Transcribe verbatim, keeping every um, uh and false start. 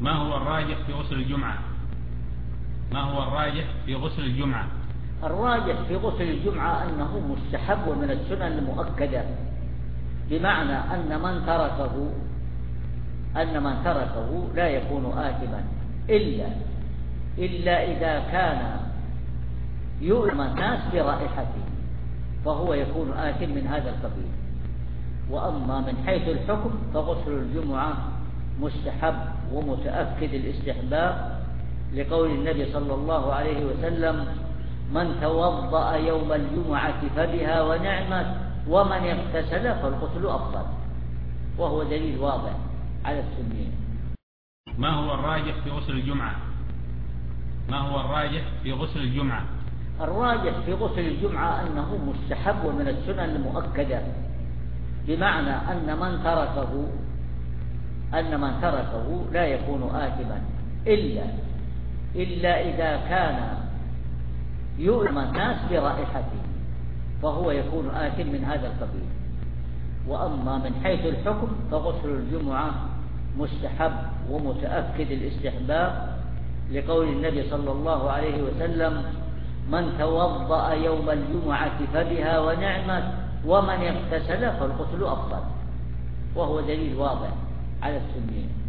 ما هو الراجح في غسل الجمعة؟ ما هو الراجح في غسل الجمعة؟ الراجح في غسل الجمعة أنه مستحب ومن السنن المؤكدة، بمعنى أن من تركه أن من تركه لا يكون آثما إلا إلا إذا كان يؤلم الناس برائحته فهو يكون آثم من هذا القبيل. وأما من حيث الحكم فغسل الجمعة مستحب ومتأكد الاستحباب، لقول النبي صلى الله عليه وسلم: من توضأ يوم الجمعة فبها ونعمت، ومن اغتسل فالغسل أفضل، وهو دليل واضح على السنية. ما هو الراجح في غسل الجمعة؟ ما هو الراجح في غسل الجمعة؟ الراجح في غسل الجمعة أنه مستحب ومن السنن المؤكدة، بمعنى أن من تركه أن من تركه لا يكون آثما إلا إلا إذا كان يؤلم الناس برائحته فهو يكون آثم من هذا القبيل. وأما من حيث الحكم فغسل الجمعة مستحب ومتأكد الاستحباب، لقول النبي صلى الله عليه وسلم: من توضأ يوم الجمعة فبها ونعمت، ومن اغتسل فالغسل أفضل، وهو دليل واضح على السنية.